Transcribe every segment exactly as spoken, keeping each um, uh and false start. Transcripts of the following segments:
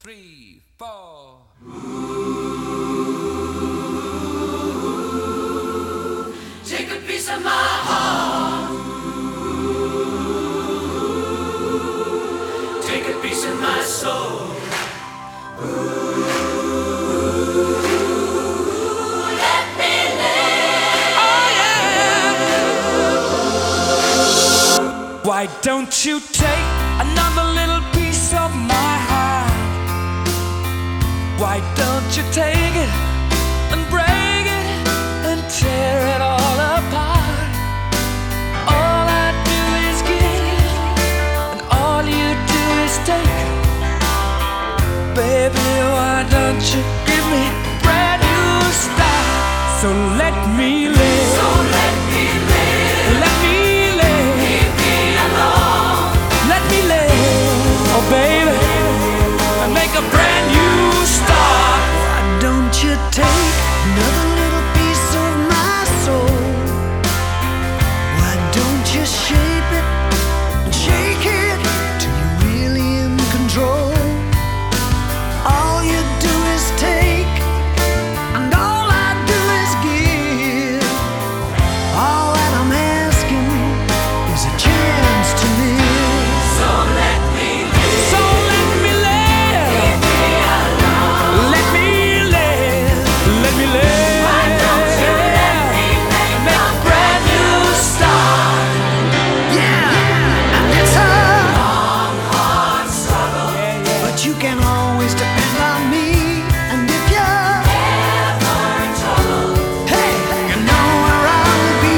three, four. Take a piece of my heart. Take a piece of my soul. Let me live. Oh yeah. Why don't you take another little piece of my heart? Why don't you take it and break it and tear it all apart? All I do is give, and all you do is take. Baby, why don't you give me a brand new start? So let me live. So let me live. Let me live. Leave me alone. Let me live. Oh baby, and make a brand new start. Why don't you take another little piece of my soul? Why don't you shape it and shake it till you're really in control? All you do is take, and all I do is give. All that I'm asking is a chance to live. So let me live. So let me live. Leave me alone. Let me live. Let me live. Why don't you let me make Make a a brand new start. Yeah, and it's a long, hard struggle. but you can always depend on me. And if you're, Ever in trouble. hey, you know where I'll be.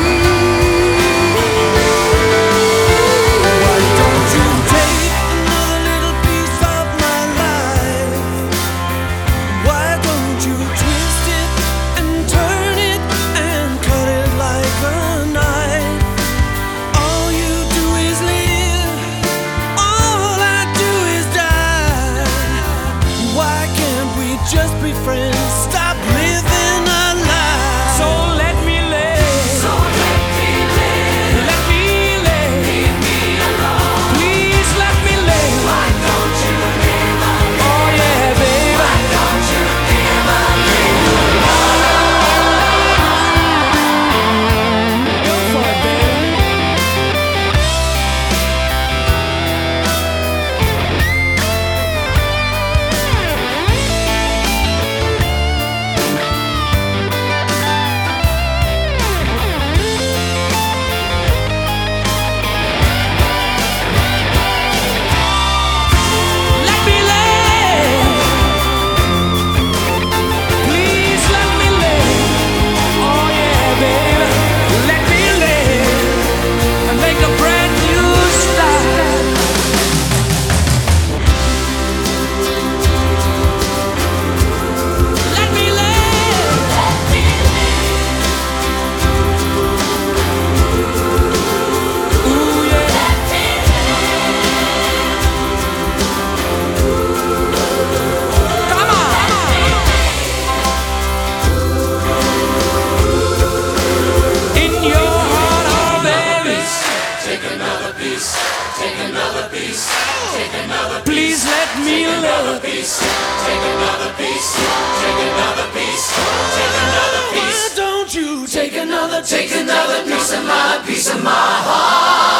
Why don't you take another little piece of my life? Why don't you twist it and turn it and cut it like a knife? All you do is live, all I do is die. Why can't we just be friends? Stop living a lie. So let me live. So let me live. Let me live. Leave me alone. Please let me live. Why don't you live a Oh yeah, baby. Why don't you live a little Go for it, baby. Let me live. Please let me live. Oh yeah, baby. Let me live and make a brand new start. Let me live. Ooh yeah. Come on. In your heart, oh baby. Take another piece. Take another piece. Take another Please let me live. piece. Take another piece. Take another piece. Take another piece. Why don't you Take another, take another piece of my, piece of my heart.